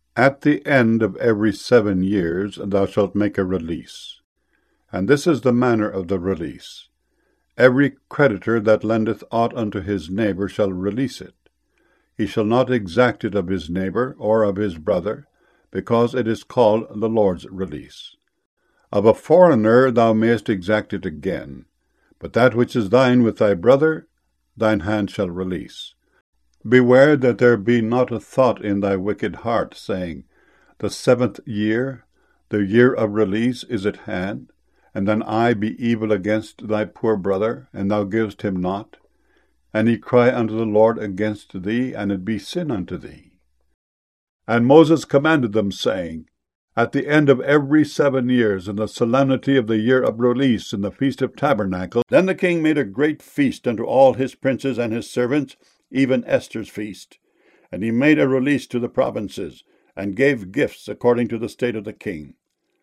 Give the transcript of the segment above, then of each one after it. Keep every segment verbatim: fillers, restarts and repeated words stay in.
At the end of every seven years thou shalt make a release. And this is the manner of the release. Every creditor that lendeth aught unto his neighbour shall release it. He shall not exact it of his neighbour or of his brother, because it is called the Lord's release. Of a foreigner thou mayest exact it again, but that which is thine with thy brother, thine hand shall release. Beware that there be not a thought in thy wicked heart, saying, The seventh year, the year of release, is at hand, and then I be evil against thy poor brother, and thou givest him not, and he cry unto the Lord against thee, and it be sin unto thee. And Moses commanded them, saying, At the end of every seven years, in the solemnity of the year of release, in the feast of tabernacles, then the king made a great feast unto all his princes and his servants, even Esther's feast. And he made a release to the provinces, and gave gifts according to the state of the king.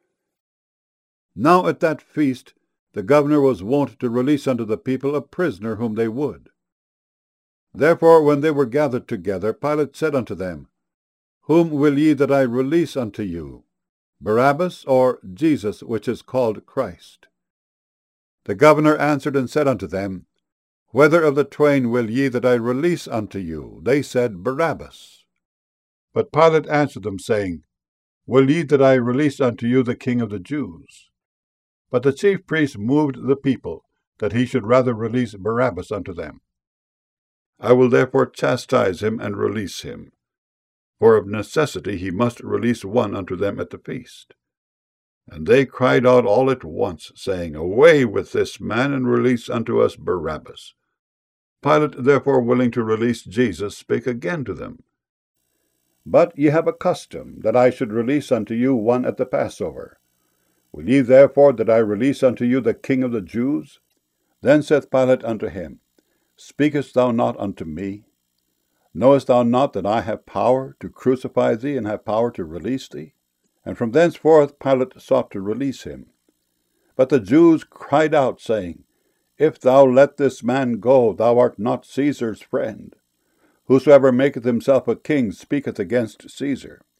Now at that feast the governor was wont to release unto the people a prisoner whom they would. Therefore when they were gathered together, Pilate said unto them, Whom will ye that I release unto you, Barabbas, or Jesus, which is called Christ? The governor answered and said unto them, Whether of the twain will ye that I release unto you? They said, Barabbas. But Pilate answered them, saying, Will ye that I release unto you the King of the Jews? But the chief priests moved the people, that he should rather release Barabbas unto them. I will therefore chastise him and release him. For of necessity he must release one unto them at the feast. And they cried out all at once, saying, Away with this man, and release unto us Barabbas. Pilate, therefore, willing to release Jesus, spake again to them. But ye have a custom, that I should release unto you one at the Passover. Will ye therefore that I release unto you the King of the Jews? Then saith Pilate unto him, Speakest thou not unto me? Knowest thou not that I have power to crucify thee, and have power to release thee? And from thenceforth Pilate sought to release him. But the Jews cried out, saying, If thou let this man go, thou art not Caesar's friend. Whosoever maketh himself a king speaketh against Caesar.